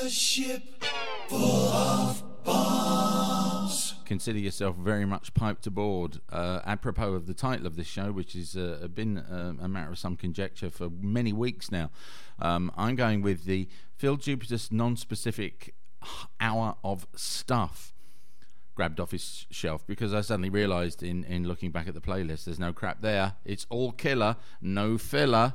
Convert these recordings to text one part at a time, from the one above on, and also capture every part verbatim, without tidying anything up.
a ship full of bombs. Consider yourself very much piped aboard. Uh, apropos of the title of this show, which has uh, been uh, a matter of some conjecture for many weeks now, um, I'm going with the Phil Jupitus non-specific hour of stuff grabbed off his shelf, because I suddenly realised in, in looking back at the playlist, there's no crap there. It's all killer, no filler.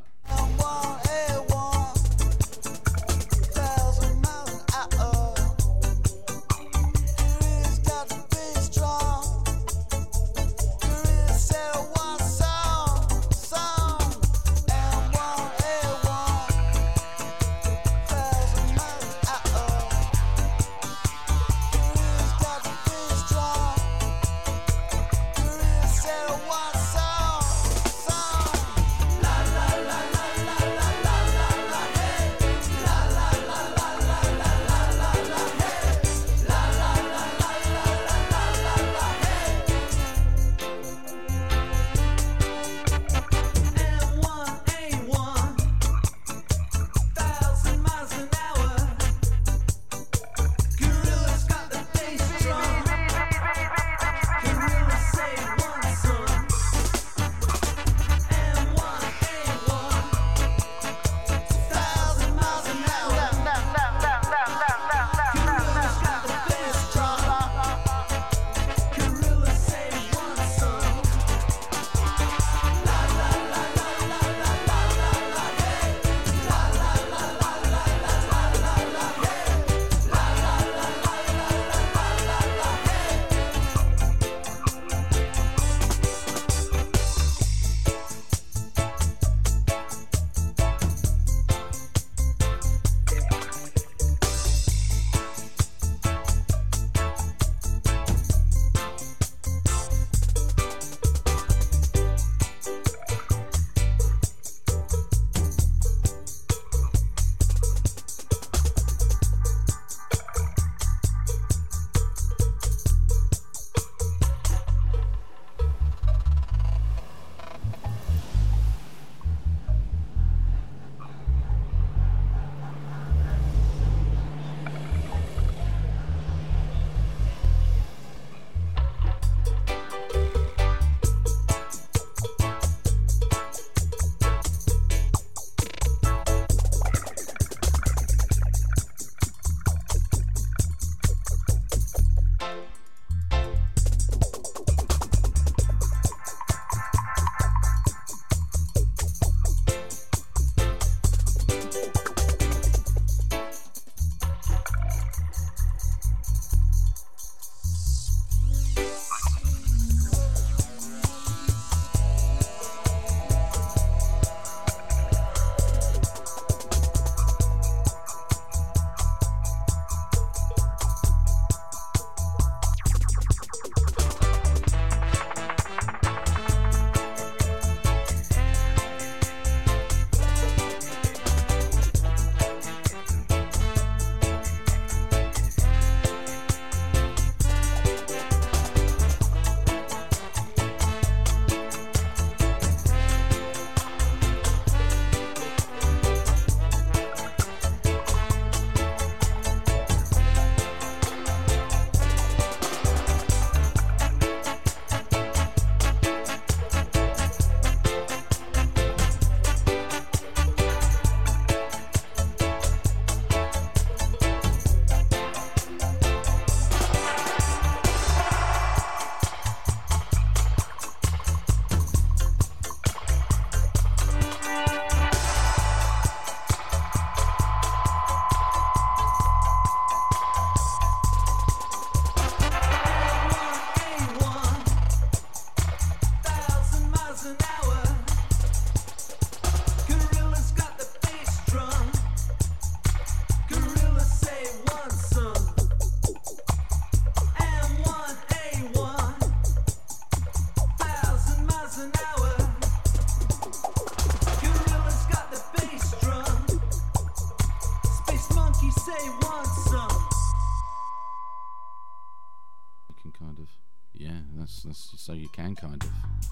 That's, that's so you can kind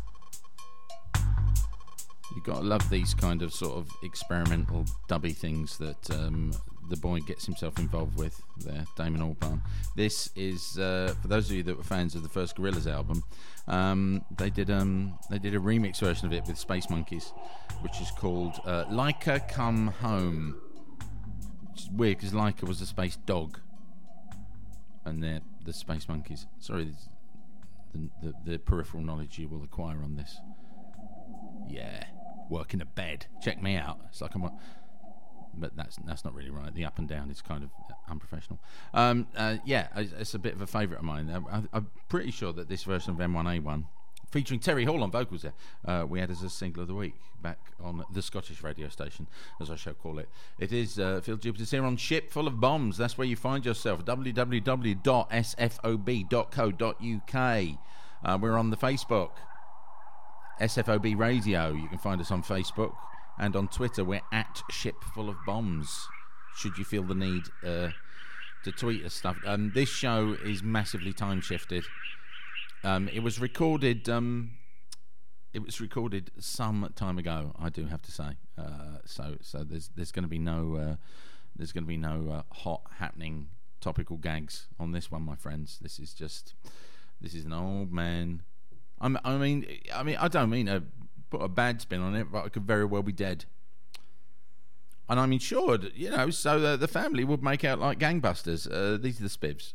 of. You got to love these kind of sort of experimental dubby things that um, the boy gets himself involved with there, Damon Albarn. This is uh, for those of you that were fans of the first Gorillaz album. Um, they did um, they did a remix version of it with Space Monkeys, which is called uh, Laika Come Home. Which is weird because Laika was a space dog, and they're the Space Monkeys. Sorry, the, the the peripheral knowledge you will acquire on this. Yeah, working a bed. Check me out. It's like I'm. A, But that's that's not really right. The up and down is kind of unprofessional. Um, uh, yeah, it's a bit of a favourite of mine. I, I'm pretty sure that this version of M one A one, featuring Terry Hall on vocals there, uh, we had as a single of the week back on the Scottish radio station, as I shall call it. It is uh, Phil Jupiter's here on Ship Full of Bombs. That's where you find yourself, w w w dot s f o b dot co dot u k. Uh, we're on the Facebook, S F O B Radio. You can find us on Facebook. And on Twitter, we're at Ship Full of Bombs. Should you feel the need uh, to tweet us stuff. Um, this show is massively time shifted. Um, it was recorded. Um, it was recorded some time ago. I do have to say. Uh, so, so there's there's going to be no uh, there's going to be no uh, hot happening topical gags on this one, my friends. This is just this is an old man. I'm, I mean, I mean, I don't mean a. Put a bad spin on it, but I could very well be dead. And I'm insured, you know, so the, the family would make out like gangbusters. Uh, these are the Spivs.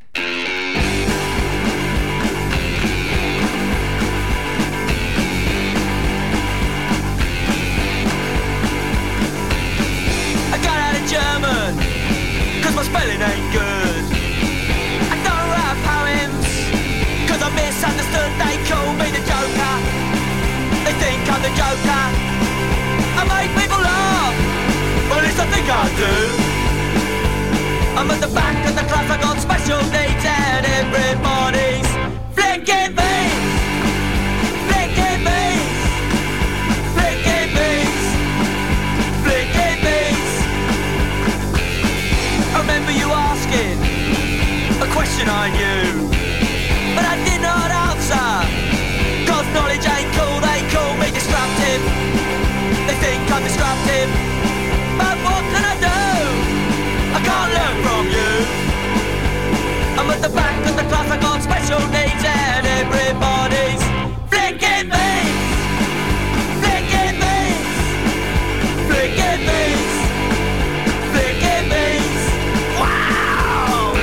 I got out of German, cause my spelling ain't good. I don't write poems, cause I misunderstood. They call me the Joker. They think I'm the Joker. I make people laugh, well, at least I think I do. I'm at the back of the class, I got special needs, and everybody's flicking me, flicking me, flicking me, flicking me. I remember you asking a question I knew, but I did not answer. Cause knowledge ain't cool, they call me disruptive. They think I'm disruptive, but what can I do? I can't learn from you. I'm at the back of the class, I got special needs, and everybody's flicking me, flicking me, flicking me, flicking me. Wow!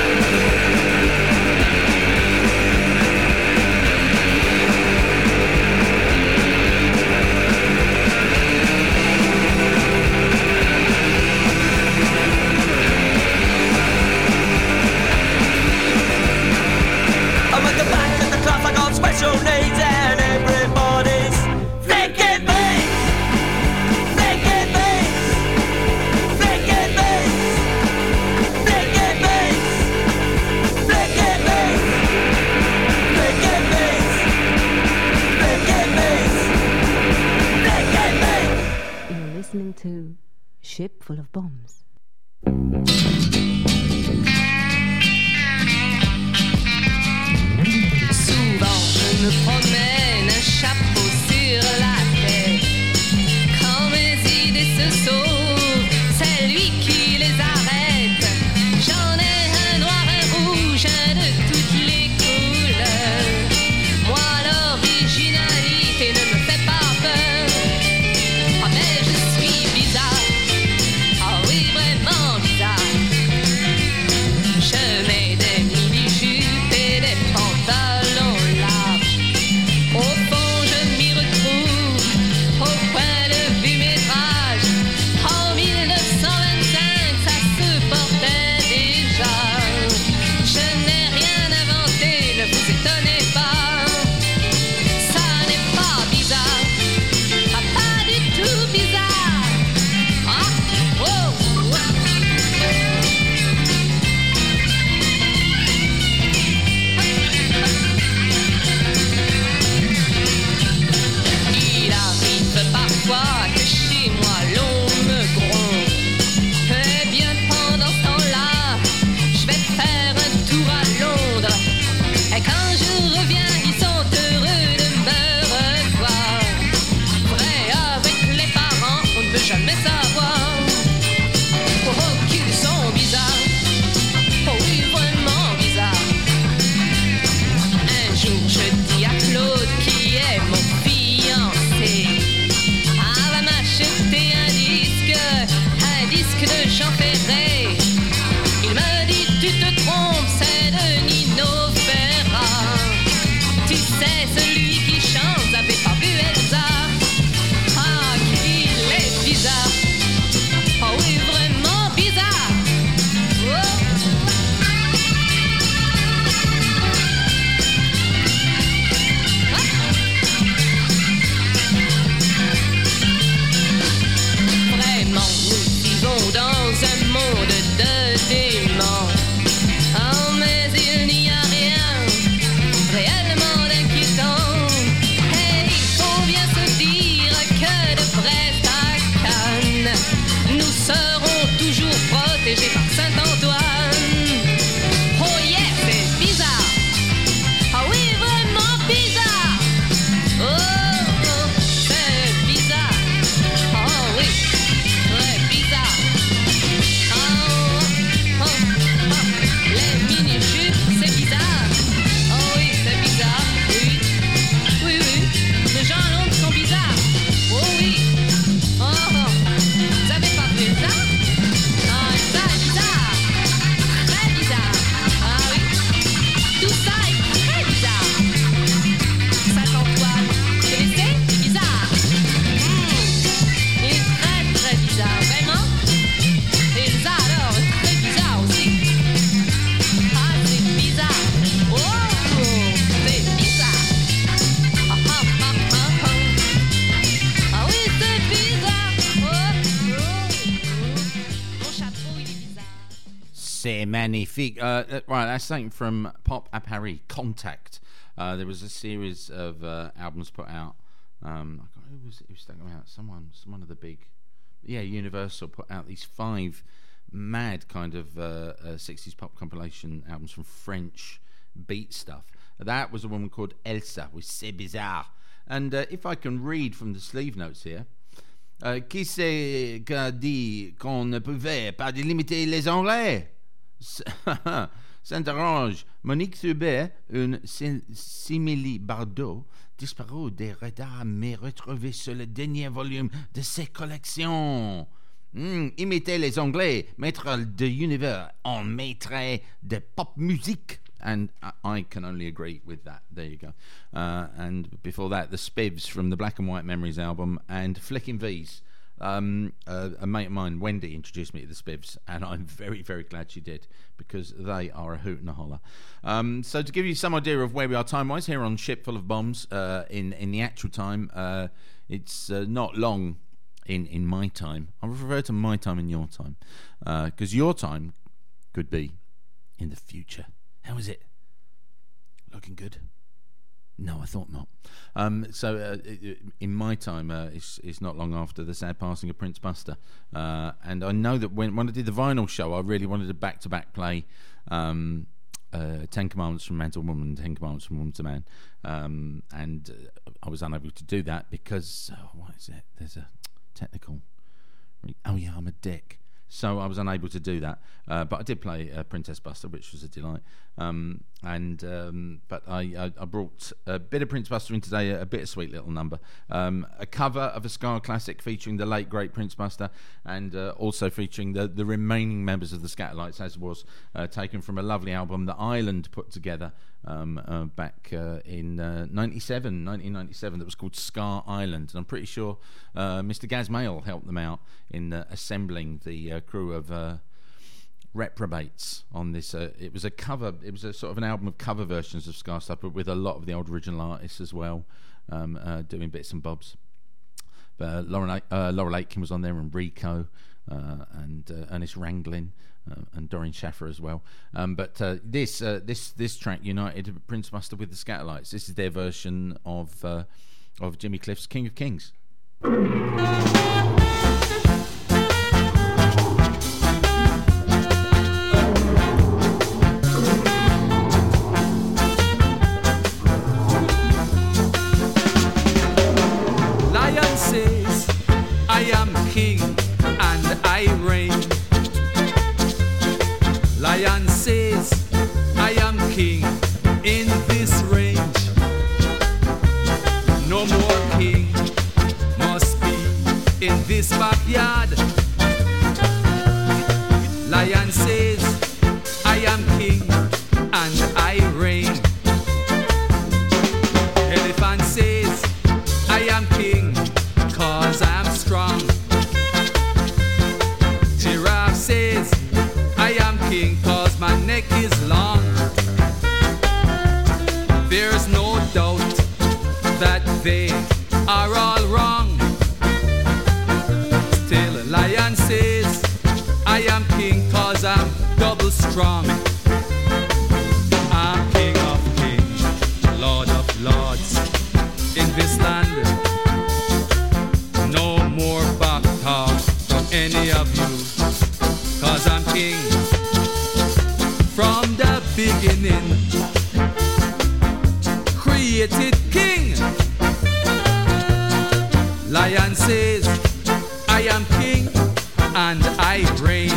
Special needs and everybody's flicking me, flicking me, flicking me, flicking me, flicking me, flicking me, flicking me, flicking me. You're listening to Ship Full of Bombs. Me promène un chapeau sur la tête. Quand mes idées se sauvent, c'est lui qui les arrête. J'en ai un noir, un rouge, un de toutes les couleurs. Moi l'originalité ne me fait pas peur. Ah mais je suis bizarre, ah oui vraiment bizarre. Je mets des mini-jupes et des pantalons larges. Au fond, je Saint-Antoine. Oh yeah, c'est bizarre. Ah oui, vraiment bizarre. Oh, oh, c'est bizarre. Oh oui, très bizarre. Oh, oh, oh. Les mini-jupes, c'est bizarre. Oh oui, c'est bizarre. Oui, oui, oui. Les gens à Londres sont bizarres. Oh oui. Oh, oh. Vous avez pas vu ça? Non, ça est bizarre. Très bizarre. Ah oui. Tout ça est très bizarre. Saint-Antoine, vous connaissez? C'est bizarre. Mmh. Il est très très bizarre, vraiment. Et ça alors, c'est très bizarre aussi. Ah, c'est bizarre. Oh, c'est bizarre. Ah, ah, ah, ah, ah. Ah oui, c'est bizarre. Oh, oh, oh. Mon chapeau, il est bizarre. C'est magnifique. Uh, uh, right, that's something from Pop à Paris, Contact. Uh, there was a series of uh, albums put out. Um, I can't, who was who stuck them out? Someone, someone of the big, yeah, Universal put out these five mad kind of uh, uh, sixties pop compilation albums from French beat stuff. That was a woman called Elsa with C'est Bizarre. And uh, if I can read from the sleeve notes here. Euh, qui c'est qui a dit qu'on ne pouvait pas limiter les Anglais? S'interroge Monique Thubert, une simili-bardo, disparue des radars mais retrouvée sur le dernier volume de ses collections. Mm, imiter les Anglais, maître de l'univers, en maître de pop musique. And I can only agree with that. There you go. Uh, and before that, the Spivs from the Black and White Memories album and Flicking V's. Um, uh, a mate of mine, Wendy, introduced me to the Spivs, and I'm very, very glad she did, because they are a hoot and a holler. Um, so to give you some idea of where we are time-wise, here on Ship Full of Bombs, uh, in, in the actual time, uh, it's uh, not long in, in my time. I refer to my time in your time, because uh, your time could be in the future. How is it? Looking good? No, I thought not. Um, so, uh, in my time, uh, it's, it's not long after the sad passing of Prince Buster. Uh, and I know that when, when I did the vinyl show, I really wanted to back-to-back play um, uh, Ten Commandments from Man to Woman and Ten Commandments from Woman to Man. Um, and uh, I was unable to do that because, oh, what is it? There's a technical... Oh, yeah, I'm a dick. So I was unable to do that, uh, but I did play uh, Princess Buster, which was a delight. Um, and um, but I, I, I brought a bit of Prince Buster in today, a, a bittersweet little number, um, a cover of a ska classic featuring the late great Prince Buster, and uh, also featuring the, the remaining members of the Scatterlights, as was uh, taken from a lovely album that Ireland put together um, uh, back uh, in uh, ninety-seven, nineteen ninety-seven, that was called Ska Island. And I'm pretty sure uh, Mister Gaz Mail helped them out in uh, assembling the uh, crew of uh, reprobates on this. Uh, it was a cover, it was a sort of an album of cover versions of ska stuff, but with a lot of the old original artists as well, um, uh, doing bits and bobs. But uh, Laurel, uh, Laurel Aitken was on there, and Rico, uh, and uh, Ernest Ranglin, uh, and Doreen Shaffer as well. Um, but uh, this uh, this this track united Prince Buster with the Scatterlights. This is their version of uh, of Jimmy Cliff's King of Kings. Lion says, I am king and I reign. Lion says, I am king in this range. No more king must be in this backyard. Lion says, I am king and I reign. Elephant says, I am king cause I'm strong. Giraffe says, I am king cause my neck is long. There's no doubt that they are all wrong. Still a lion says, I am king cause I'm double strong. I'm king of kings, lord of lords in this land. No more back talk from any of you, cause I'm king Lion says, I am king and I reign.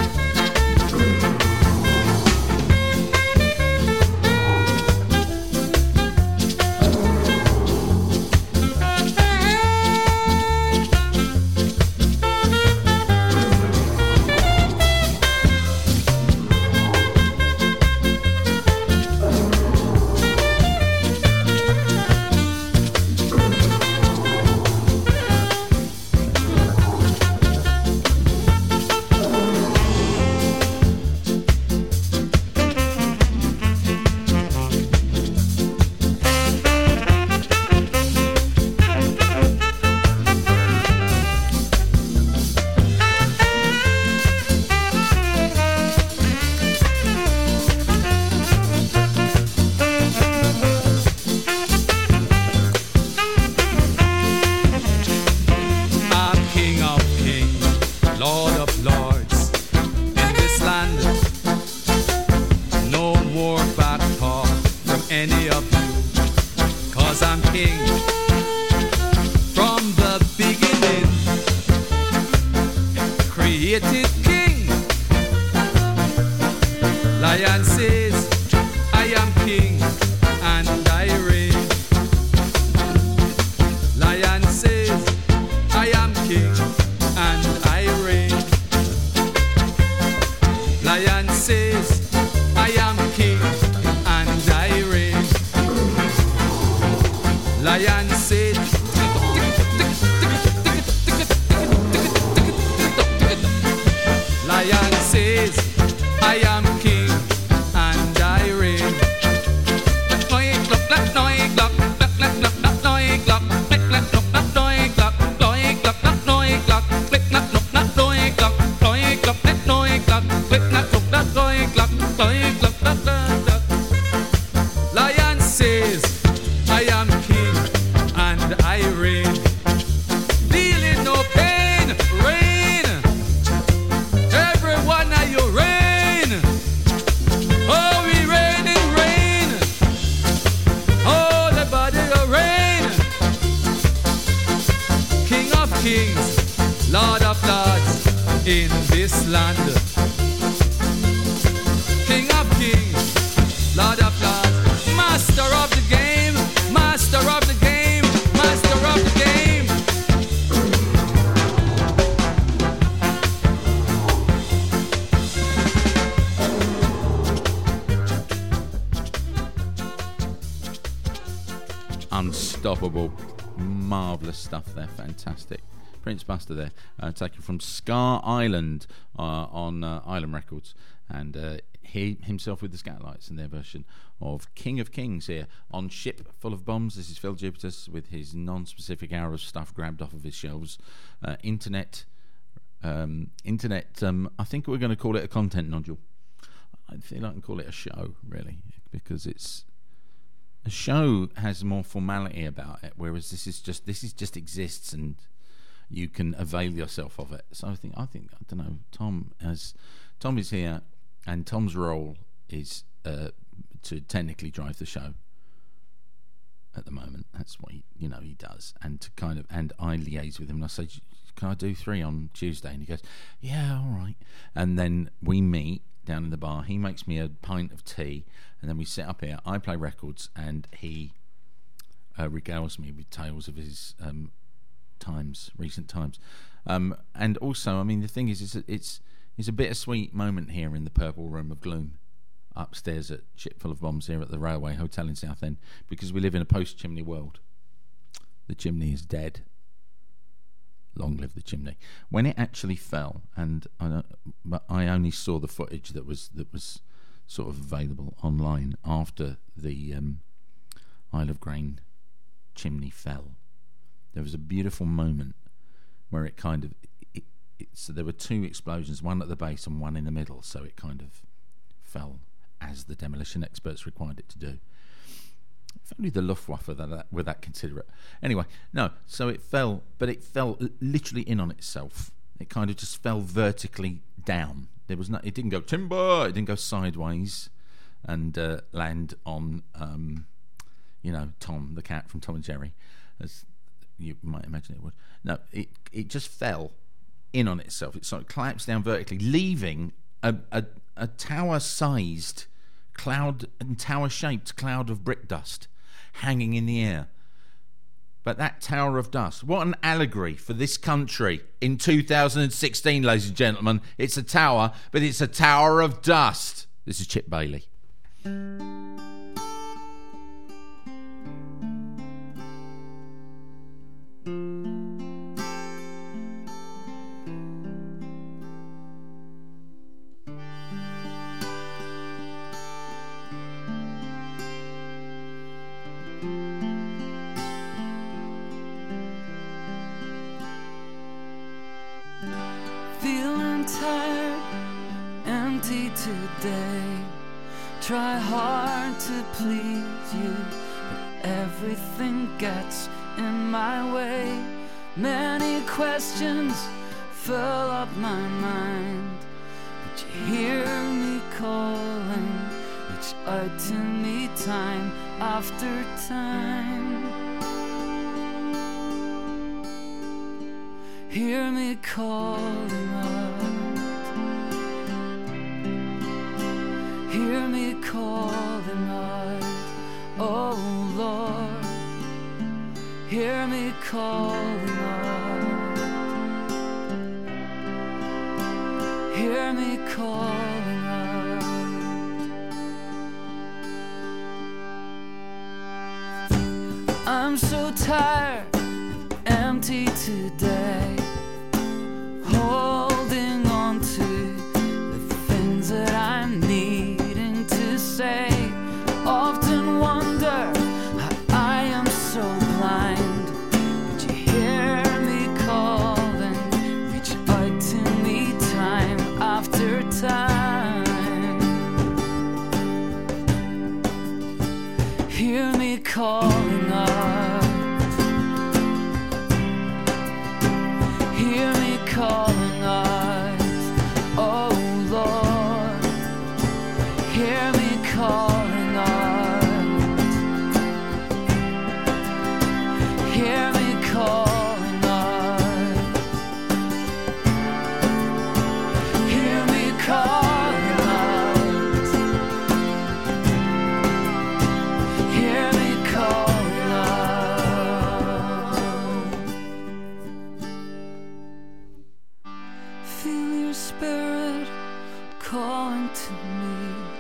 Unstoppable, marvellous stuff there, fantastic. Prince Buster there, uh, taken from Scar Island uh, on uh, Island Records, and uh, he himself with the Scatlights and their version of King of Kings here on Ship Full of Bombs. This is Phil Jupitus with his non-specific hour of stuff grabbed off of his shelves. Uh, internet, um, internet. Um, I think we're going to call it a content nodule. I feel I can call it a show, really, because it's. A show has more formality about it, whereas this is just this is just exists and you can avail yourself of it. So I think I think I don't know. Tom has Tom is here, and Tom's role is uh, to technically drive the show. At the moment, that's what he you know he does, and to kind of and I liaise with him and I say, "Can I do three on Tuesday?" And he goes, "Yeah, all right." And then we meet down in the bar. He makes me a pint of tea, and then we sit up here. I play records, and he uh, regales me with tales of his um, times, recent times. Um, and also, I mean, the thing is, it's a, it's it's a bittersweet moment here in the Purple Room of Gloom, upstairs at Ship Full of Bombs here at the Railway Hotel in Southend, because we live in a post-chimney world. The chimney is dead. Long live the chimney. When it actually fell, and I, don't, but I only saw the footage that was that was sort of available online after the um, Isle of Grain chimney fell. There was a beautiful moment where it kind of it, it, so there were two explosions, one at the base and one in the middle, so it kind of fell as the demolition experts required it to do. If only the Luftwaffe that, that, were that considerate. Anyway, no, so it fell, but it fell literally in on itself. It kind of just fell vertically down. There was no, it didn't go timber, it didn't go sideways and uh, land on, um, you know, Tom, the cat from Tom and Jerry. As you might imagine it would. No, it it just fell in on itself. It sort of collapsed down vertically, leaving a a, a tower-sized cloud and tower-shaped cloud of brick dust hanging in the air. But that tower of dust, what an allegory for this country in two thousand sixteen, ladies and gentlemen. It's a tower, but it's a tower of dust. This is Chip Bailey. Feeling tired, empty today. Try hard to please you, but everything gets in my way. Many questions fill up my mind, but you hear me calling, reach out to me time after time. Hear me calling out, hear me calling out, oh Lord, hear me calling out, hear me calling out. I'm so tired, empty today, holding on to the things that I'm needing to say. Often wonder how I am so blind, but you hear me calling, reach out to me time after time. Hear me calling out, hear me calling out, oh Lord, hear me calling out, hear me calling out, hear me calling out, hear me calling out. Feel your spirit calling to me,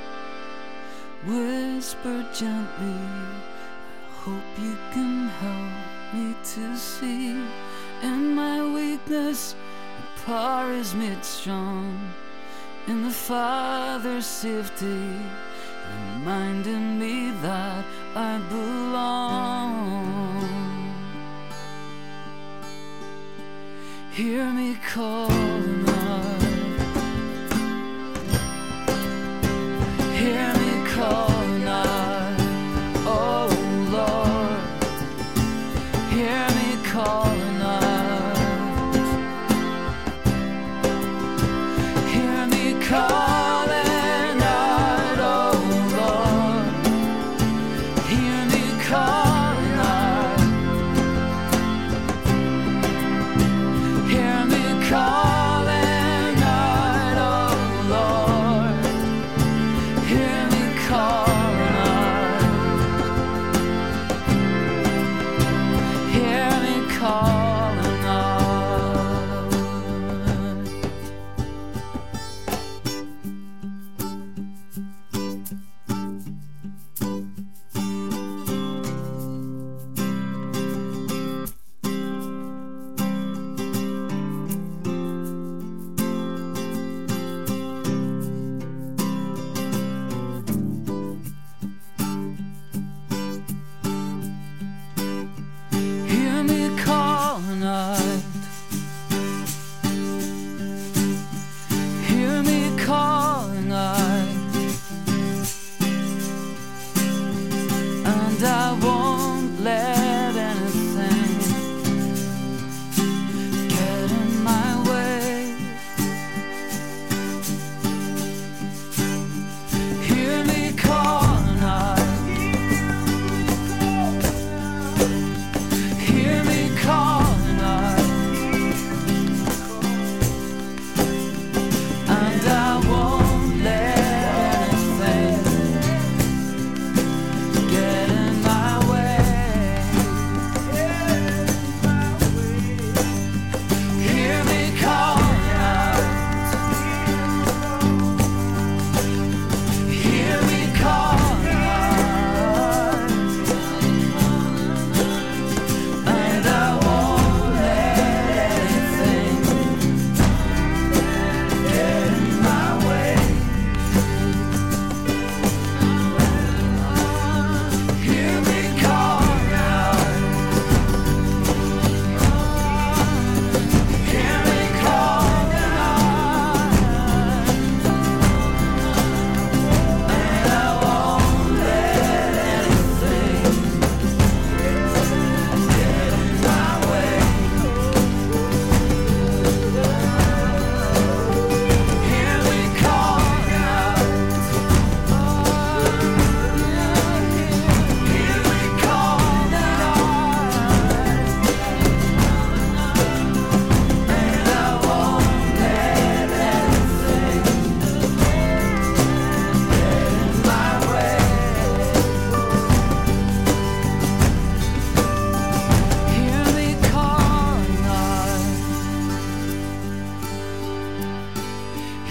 whisper gently, I hope you can help me to see. In my weakness, the power is made strong, in the Father's safety, reminding me that I belong. Hear me calling out, hear me calling out, oh Lord, hear me calling out, hear me calling out, oh Lord, hear me calling out, hear me calling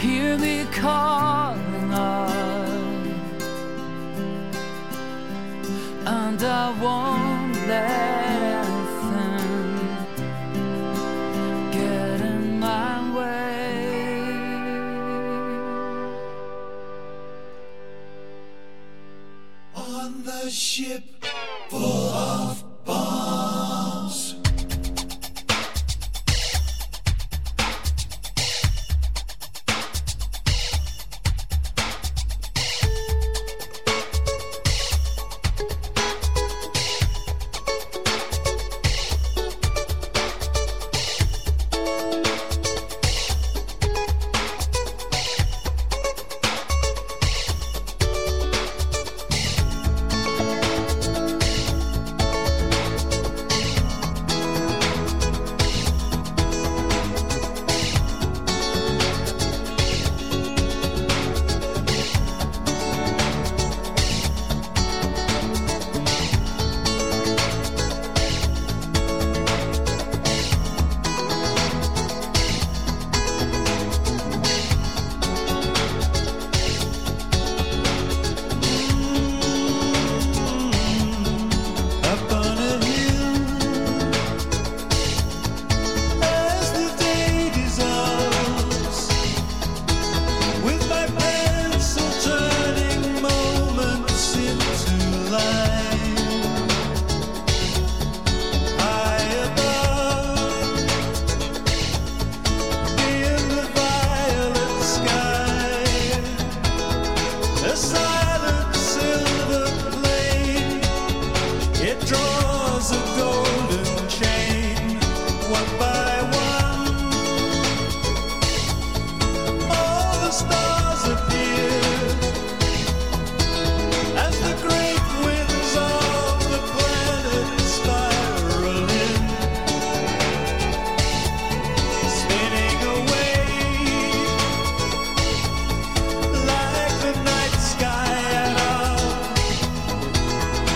hear me calling out, and I won't let anything get in my way. On the ship full of bombs.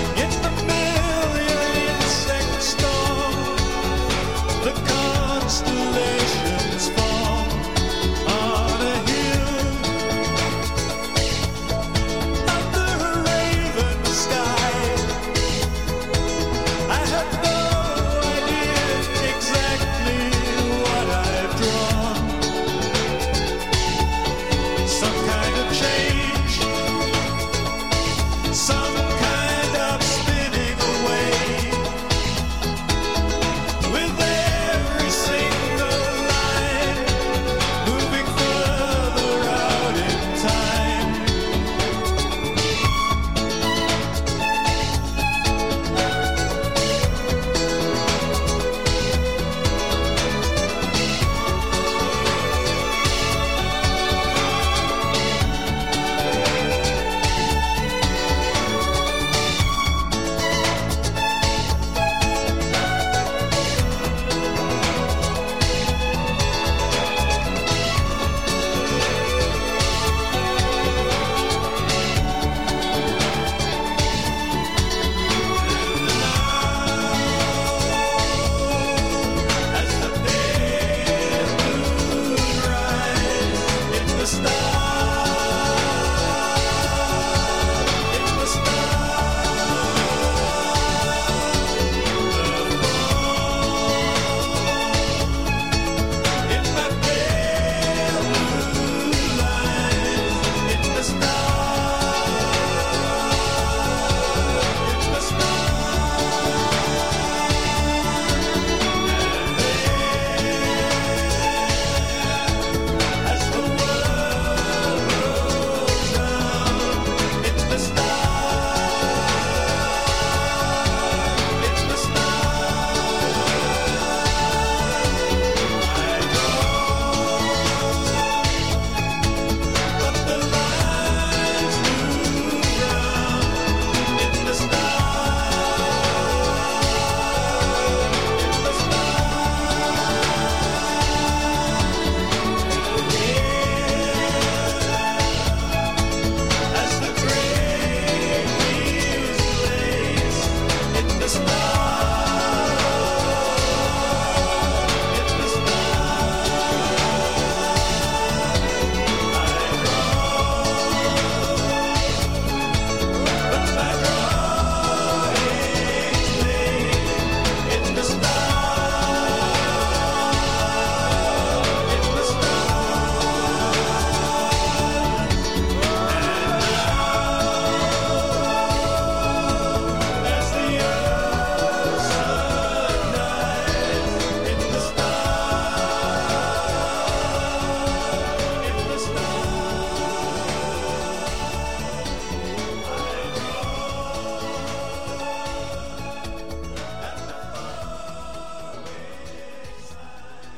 Constantly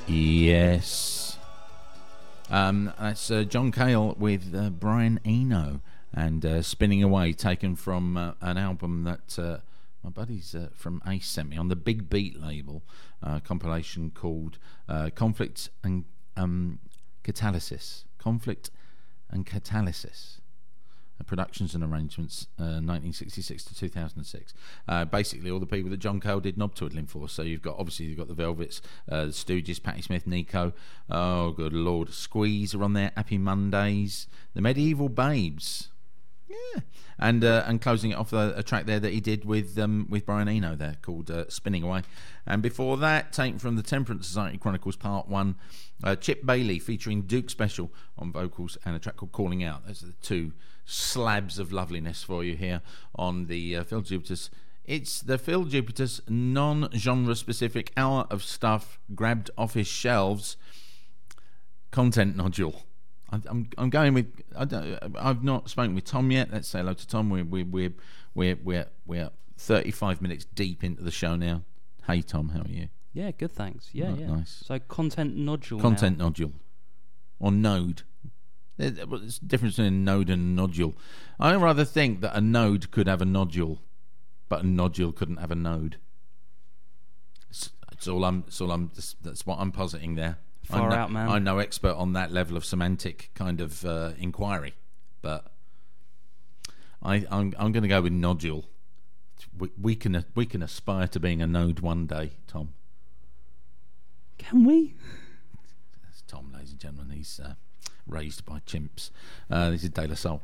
Yes. Um, that's uh, John Cale with uh, Brian Eno and uh, Spinning Away, taken from uh, an album that uh, my buddies uh, from Ace sent me on the Big Beat label, uh, compilation called uh, Conflict and um, Catalysis. Conflict and Catalysis. Productions and arrangements, uh, nineteen sixty-six to two thousand six. Uh, basically, all the people that John Cale did knob twiddling for. So you've got, obviously, you've got the Velvets, uh, the Stooges, Patti Smith, Nico. Oh, good Lord. Squeeze are on there. Happy Mondays. The Medieval Babes. Yeah. And uh, and closing it off, a, a track there that he did with um, with Brian Eno there called uh, Spinning Away. And before that, taken from the Temperance Society Chronicles Part one, uh, Chip Bailey featuring Duke Special on vocals and a track called Calling Out. Those are the two slabs of loveliness for you here on the uh, Phil Jupitus. It's the Phil Jupitus non-genre specific hour of stuff grabbed off his shelves content nodule. I, I'm I'm going with I don't, I've not spoken with Tom yet. Let's say hello to Tom. We're we're we're we're we're, we're thirty-five minutes deep into the show now. Hey Tom, how are you? Yeah, good, thanks. Yeah, Right, yeah. nice. So content nodule. Content now. nodule or node. There's a difference between a node and a nodule. I rather think that a node could have a nodule, but a nodule couldn't have a node. It's, it's all I'm. It's all I'm. That's, that's what I'm positing there. Far I'm no, out, man. I'm no expert on that level of semantic kind of uh, inquiry, but I, I'm. I'm going to go with nodule. We, we can. We can aspire to being a node one day, Tom. Can we? That's Tom, ladies and gentlemen. He's. Uh, raised by chimps. Uh, this is De La Soul.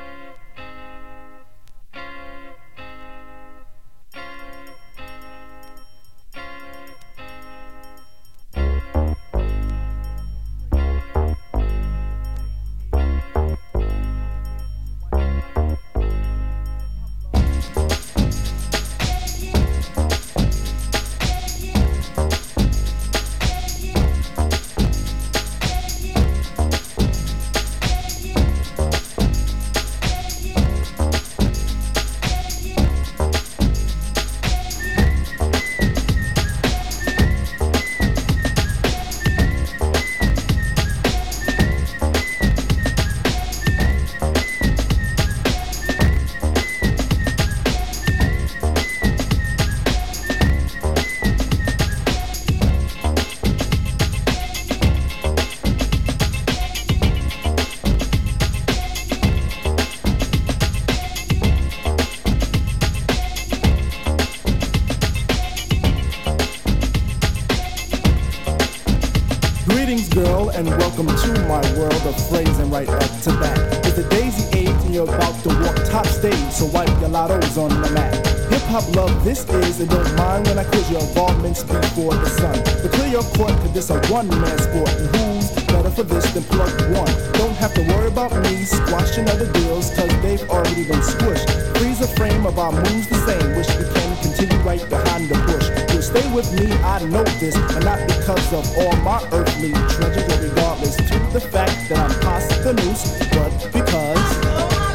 And welcome to my world of phrasing right up to that. It's the daisy age and you're about to walk top stage, so wipe your lottos on the mat. Hip hop love this is, and don't mind when I quiz your involvements before the sun. But clear your court, cause this a one-man sport, and who's better for this than plug one? Don't have to worry about me squashing other deals, cause they've already been squished. Freeze a frame of our moves the same, wish we can continue right behind the bush. You'll stay with me, I know this, and not because of all my earthly treasures, or regardless to the fact that I'm past the noose, but because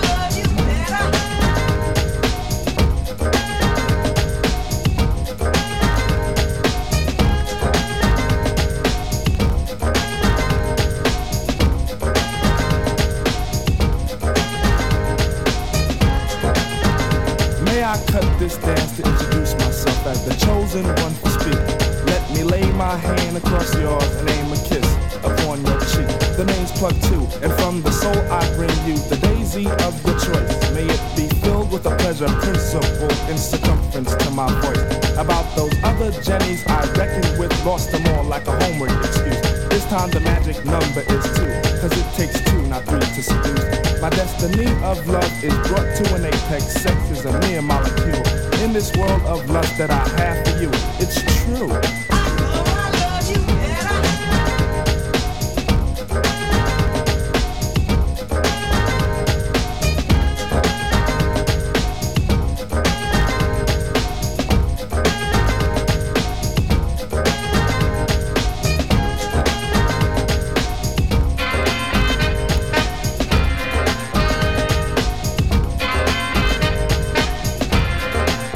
I cut this dance to introduce myself as the chosen one to speak. Let me lay my hand across yours and aim a kiss upon your cheek. The name's Plug Two, and from the soul I bring you the daisy of your choice. May it be filled with a pleasure principle in circumference to my voice. About those other Jennies I reckoned with, lost them all like a homework excuse. This time the magic number is two, cause it takes two, not three to seduce. My destiny of love is brought to an apex. Sex is a mere molecule in this world of lust that I have for you. It's true.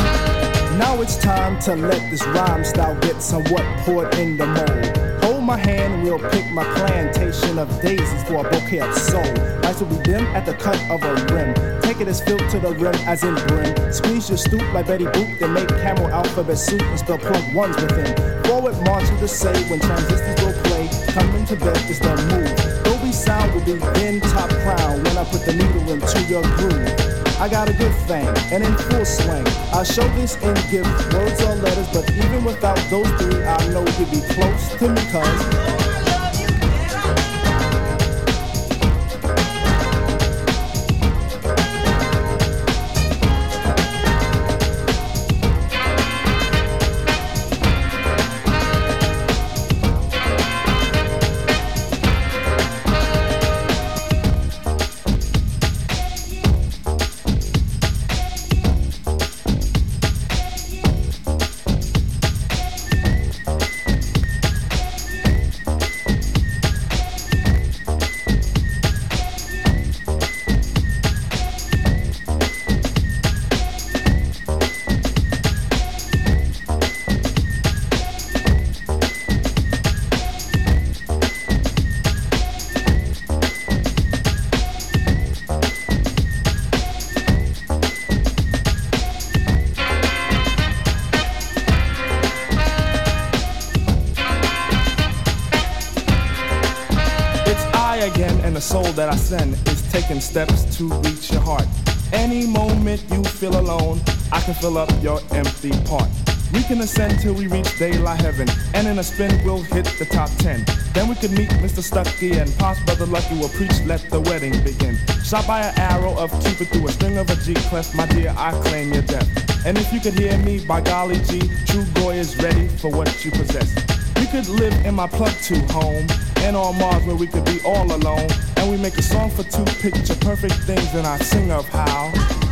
It's time to let this rhyme style get somewhat poured in the mold. Hold my hand you'll pick my plantation of daisies for a bouquet of soul. Lights will be dim at the cut of a rim. Take it as filled to the rim as in brim. Squeeze your stoop like Betty Boop, then make camel alphabet soup and spell plug ones within. Forward march to the say when transistors will play. Coming to bed is the move. Dolby sound will be in top crown when I put the needle into your groove. I got a good thing, and in full swing. I'll show this in gift, words or letters, but even without those three, I know you'd be close to me, cuz. Soul that I send is taking steps to reach your heart. Any moment you feel alone, I can fill up your empty part. We can ascend till we reach daylight heaven, and in a spin we'll hit the top ten. Then we could meet Mister Stucky and Pop's Brother Lucky will preach, let the wedding begin. Shot by an arrow of Cupid through a string of a G clef, my dear, I claim your death. And if you could hear me, by golly G, true Goy is ready for what you possess. We could live in my plug two home, and on Mars where we could be all alone. And we make a song for two picture perfect things, and I sing of how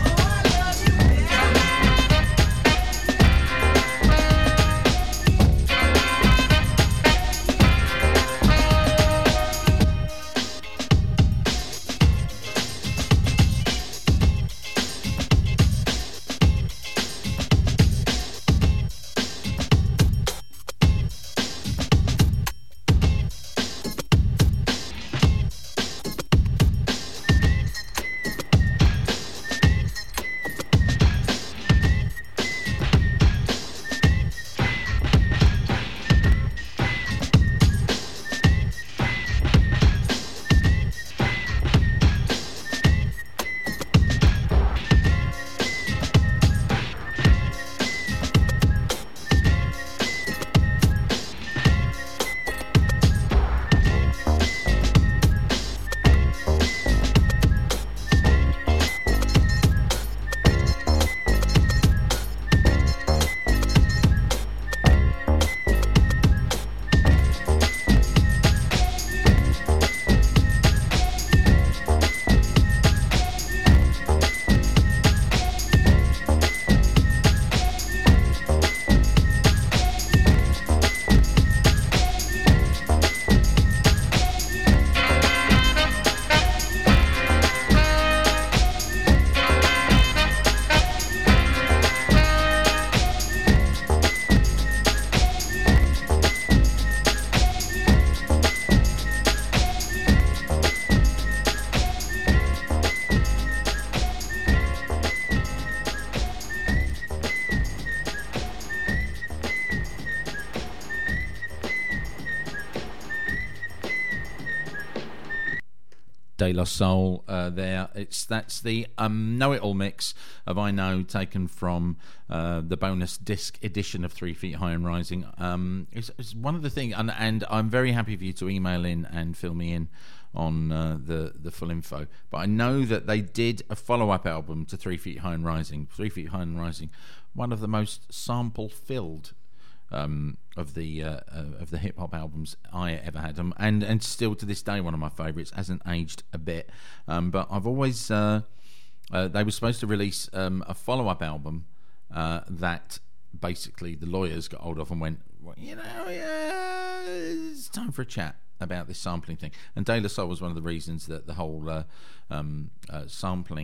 De La Soul uh, there. It's that's the um, Know-It-All mix of I Know, taken from uh, the bonus disc edition of Three Feet High and Rising. Um, it's, it's one of the things, and, and I'm very happy for you to email in and fill me in on uh, the the full info. But I know that they did a follow-up album to Three Feet High and Rising. Three Feet High and Rising, one of the most sample-filled Um, of the uh, uh, of the hip hop albums I ever had, um, and and still to this day one of my favourites. Hasn't aged a bit, um, but I've always uh, uh, they were supposed to release um, a follow up album uh, that basically the lawyers got hold of and went, well, you know, yeah, it's time for a chat about this sampling thing. And De La Soul was one of the reasons that the whole uh, um, uh, sampling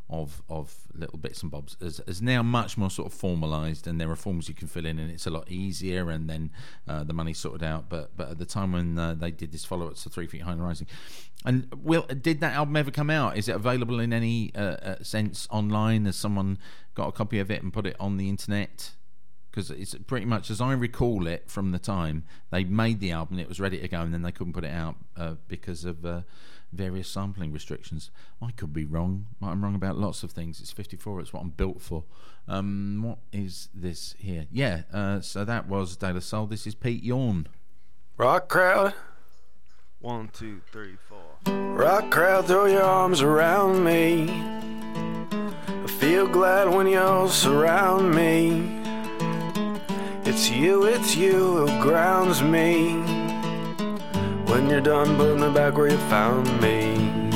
of of little bits and bobs is, is now much more sort of formalised, and there are forms you can fill in, and it's a lot easier, and then uh, the money's sorted out. But but at the time when uh, they did this follow-up to Three Feet High and Rising, and Will, did that album ever come out? Is it available in any uh, uh, sense online? Has someone got a copy of it and put it on the internet? Because it's pretty much, as I recall it from the time, they made the album, it was ready to go, and then they couldn't put it out uh, because of uh, various sampling restrictions. I could be wrong. I'm wrong about lots of things. It's fifty-four, it's what I'm built for. Um, what is this here? Yeah, uh, so that was De La Soul. This is Pete Yorn. Rock crowd. One, two, three, four. Rock crowd, throw your arms around me. I feel glad when you surround me. It's you, it's you who grounds me. When you're done, put me back where you found me.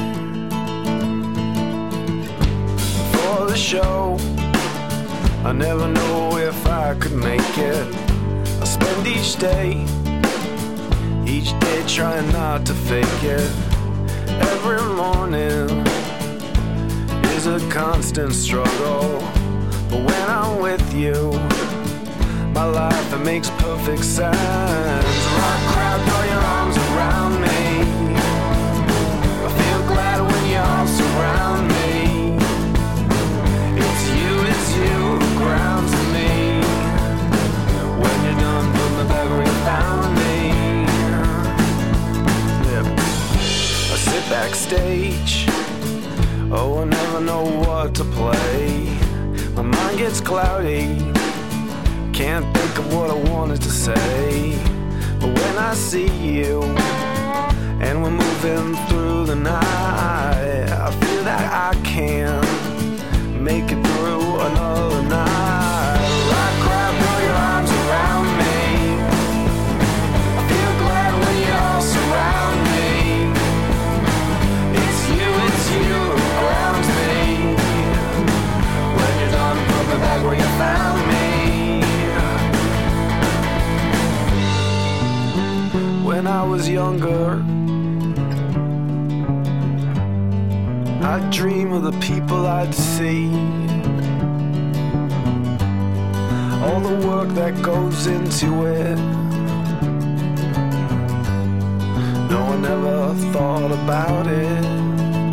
For the show, I never know if I could make it. I spend each day, each day trying not to fake it. Every morning is a constant struggle, but when I'm with you, my life, it makes perfect sense. Rock crowd, throw your arms around me. I feel glad when you all surround me. It's you, it's you who grounds me. When you're done, put me back where you found me. Yep. I sit backstage. Oh, I never know what to play. My mind gets cloudy. Can't think of what I wanted to say. But when I see you and we're moving through the night, I feel that I can make it through another night. Rock crowd, throw your arms around me. I feel glad when you all surround me. It's you, it's you who grounds me. When you're done, put me back where you found me. When I was younger, I'd dream of the people I'd see. All the work that goes into it. No one ever thought about it.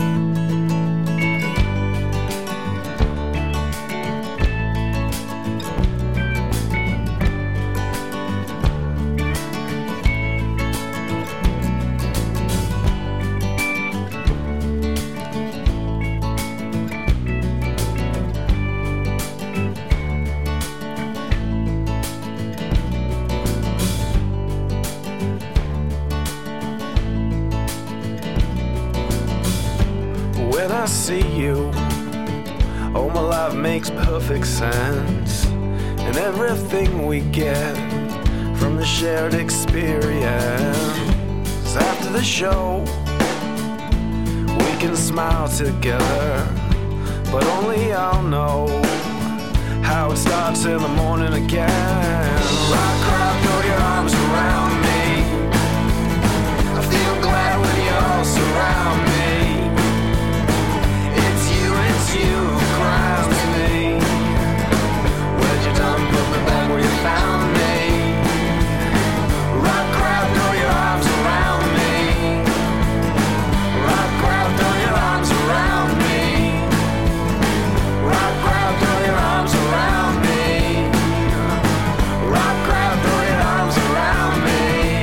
When I see you, oh, my life makes perfect sense. And everything we get from the shared experience. After the show, we can smile together, but only I'll know how it starts in the morning again. Rock crowd, throw your arms around me. I feel glad when you all surround me. It's you who grounds me. When you're done, put me back where you found me. Rock crowd, throw your arms around me. Rock crowd, throw your arms around me. Rock crowd, throw your arms around me. Rock crowd, throw your arms around me.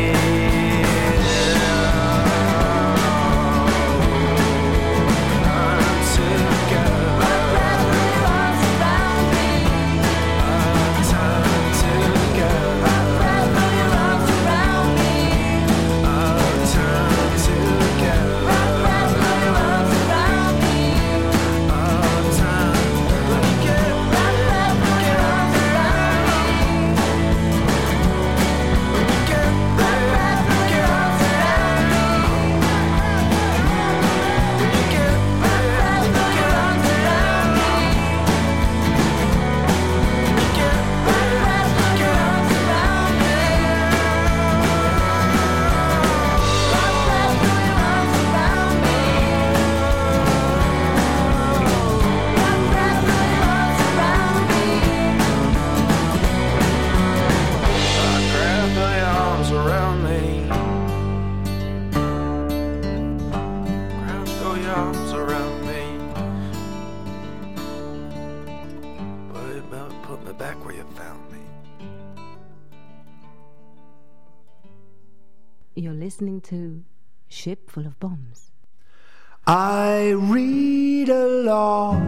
listening to Ship Full of Bombs. I read a lot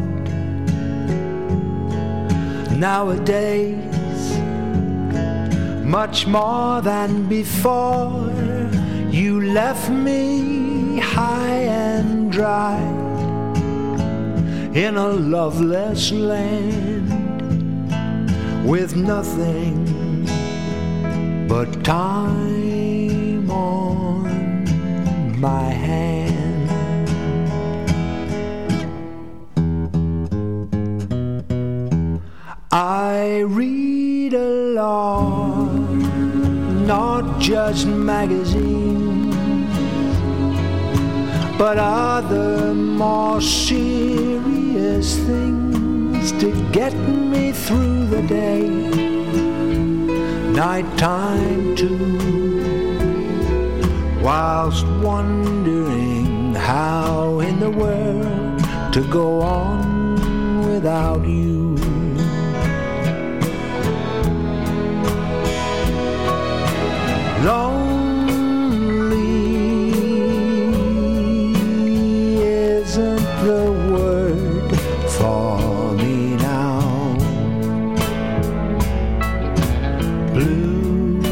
nowadays, much more than before. You left me high and dry in a loveless land with nothing but time on my hand. I read a lot, not just magazines, but other more serious things to get me through the day. Nighttime too, whilst wondering how in the world to go on without you. Lonely isn't the word for me now. Blue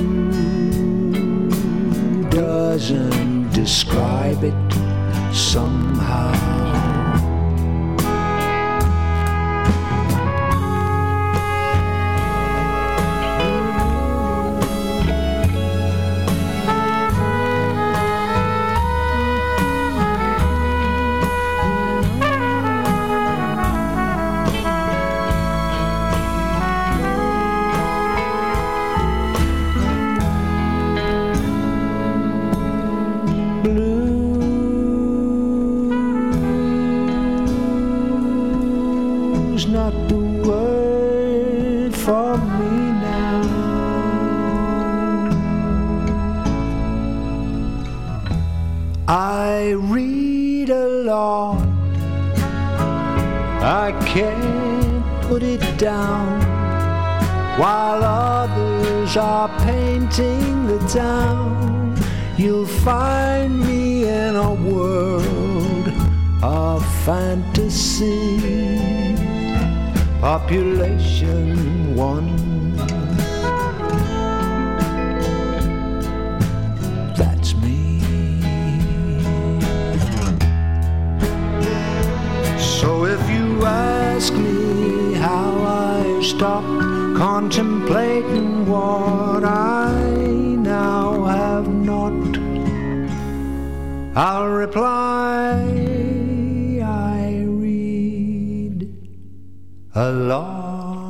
doesn't describe it somehow. Not the word for me now. I read a lot, I can't put it down, while others are painting the town. You'll find me in a world of fantasy. Population one. That's me. So if you ask me how I stopped contemplating what I now have not, I'll reply I read a lot.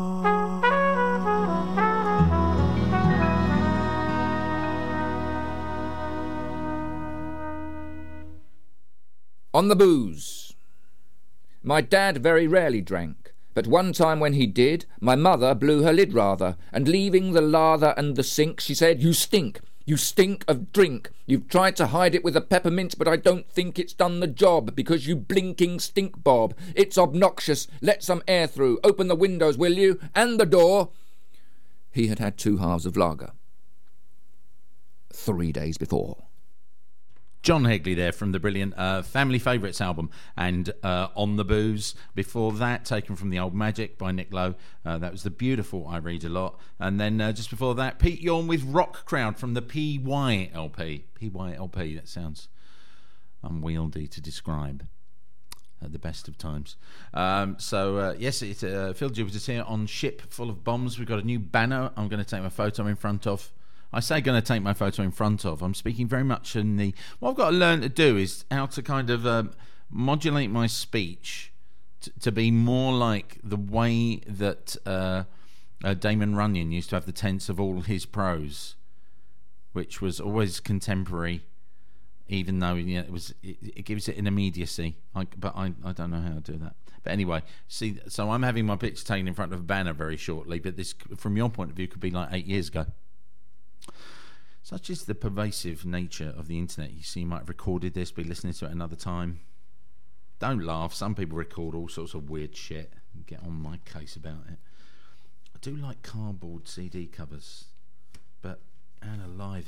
On the booze. My dad very rarely drank, but one time when he did, my mother blew her lid rather, and leaving the lather and the sink, she said, "You stink. You stink of drink. You've tried to hide it with a peppermint, but I don't think it's done the job, because you blinking stink, Bob. It's obnoxious. Let some air through. Open the windows, will you? And the door." He had had two halves of lager. Three days before. John Hegley there from the brilliant uh, Family Favourites album, and uh, On the Booze. Before that, taken from The Old Magic by Nick Lowe. Uh, that was the beautiful I Read a Lot. And then uh, just before that, Pete Yorn with Rock Crowd from the P Y L P. P Y L P, that sounds unwieldy to describe at the best of times. Um, so, uh, yes, it's uh, Phil Jupiter's here on Ship Full of Bombs. We've got a new banner I'm going to take my photo in front of. I say going to take my photo in front of. I'm speaking very much in the... What I've got to learn to do is how to kind of um, modulate my speech t- to be more like the way that uh, uh, Damon Runyon used to have the tense of all his prose, which was always contemporary, even though you know, it was it, it gives it an immediacy. I, but I, I don't know how to do that. But anyway, see, so I'm having my picture taken in front of a banner very shortly, but this, from your point of view, could be like eight years ago. Such is the pervasive nature of the internet. You see, you might have recorded this, be listening to it another time. Don't laugh. Some people record all sorts of weird shit and get on my case about it. I do like cardboard C D covers, but out of live they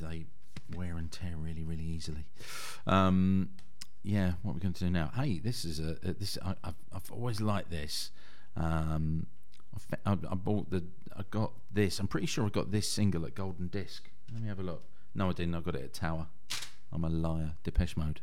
wear and tear really, really easily. Um, yeah, what are we going to do now? Hey, this is a, a this. I, I've, I've always liked this. Um, I, I bought the. I got this. I'm pretty sure I got this single at Golden Disc. Let me have a look. No, I didn't. I got it at Tower. I'm a liar. Depeche Mode.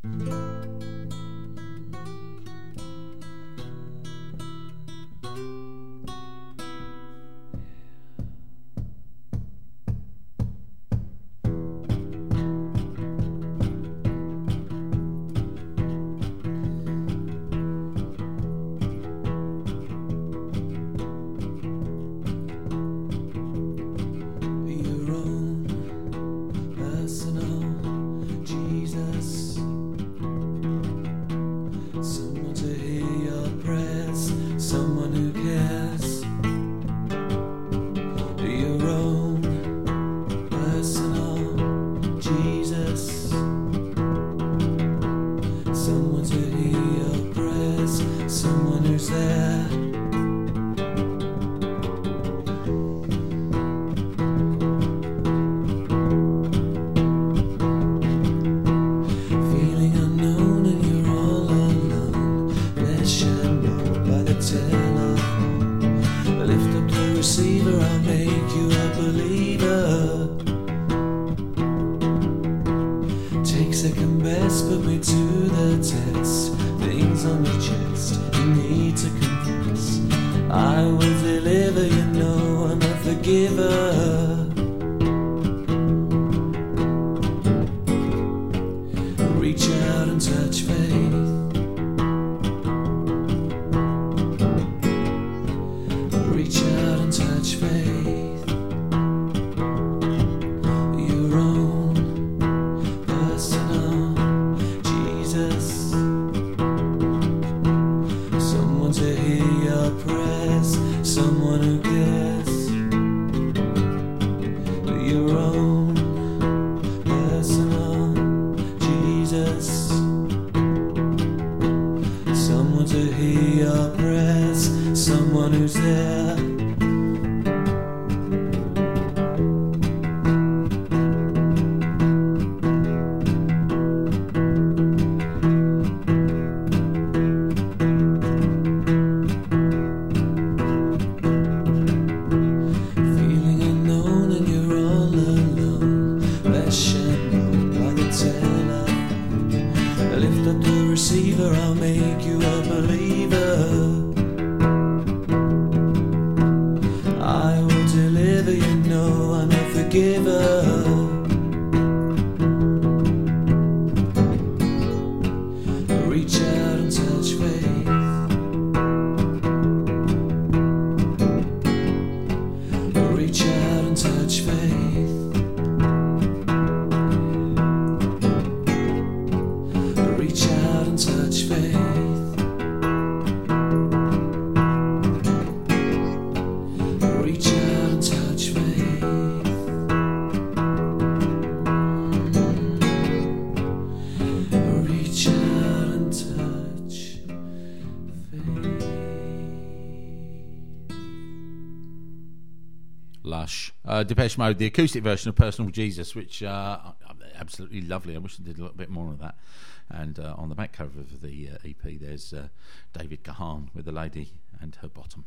Uh, Depeche Mode, the acoustic version of Personal Jesus, which uh, absolutely lovely. I wish I did a little bit more of that. And uh, on the back cover of the uh, E P, there's uh, David Gahan with a lady and her bottom.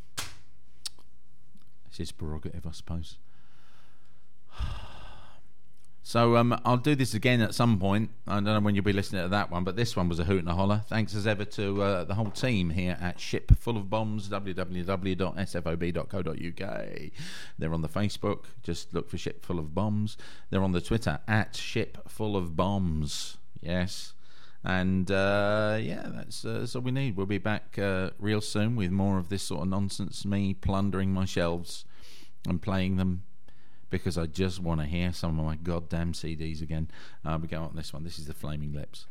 It's his prerogative, I suppose. So um, I'll do this again at some point. I don't know when you'll be listening to that one, but this one was a hoot and a holler. Thanks as ever to uh, the whole team here at Ship Full of Bombs, w w w dot s f o b dot co dot u k. They're on the Facebook. Just look for Ship Full of Bombs. They're on the Twitter, at Ship Full of Bombs. Yes. And uh, yeah, that's, uh, that's all we need. We'll be back uh, real soon with more of this sort of nonsense, me plundering my shelves and playing them, because I just want to hear some of my goddamn C Ds again. Uh, we go on this one. This is the Flaming Lips.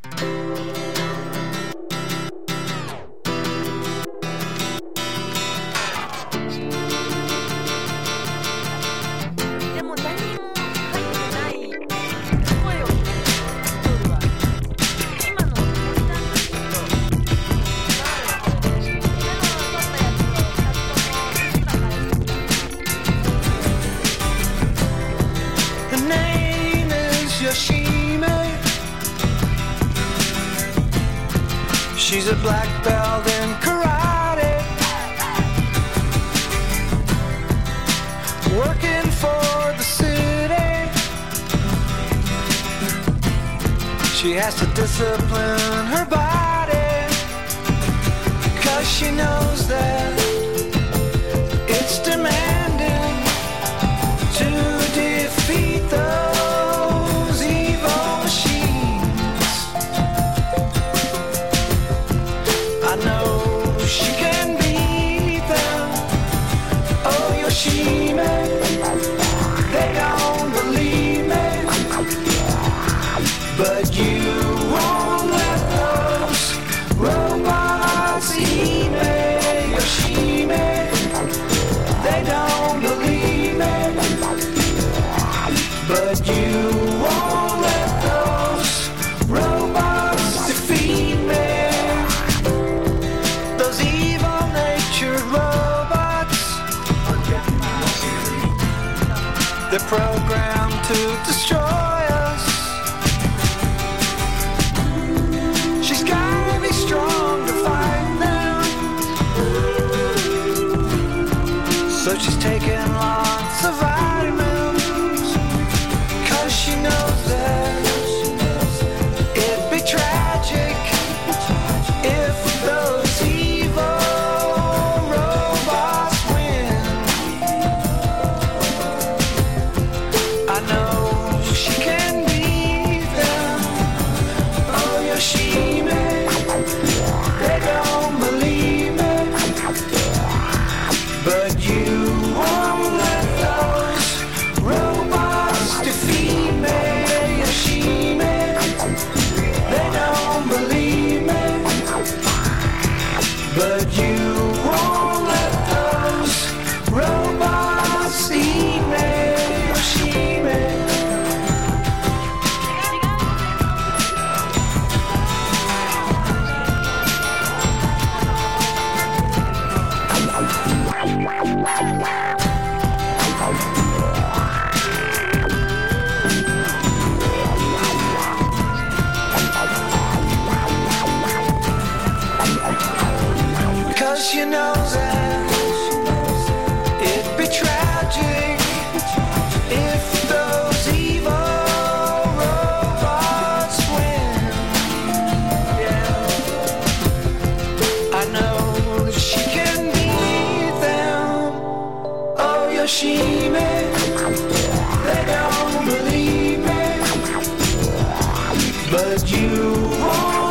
Her name is She's a black belt in karate, working for the city. She has to discipline her body, 'cause she knows that it's demanding to defeat those evil machines. I know she can beat them. Oh, Yoshime, they don't believe me, but you won't let those robots eat me. Yoshime, they don't believe me, but you won't let those robots defeat me. Those evil-natured robots, they're programmed to destroy us. She's gotta be strong to fight them, so she's taking lots of vitamins, 'cause she knows that it'd be tragic if those evil robots win. I know she can beat them. Oh, Yoshime, they don't believe me, but you won't let those robots defeat me. Yoshime, they don't believe me, but you won't let those robots eat me. Yoshime. Cause she knows that it'd be tragic if those evil robots win. Yeah, I know that she can beat them. Oh, Yoshime, they don't believe me, but you won't.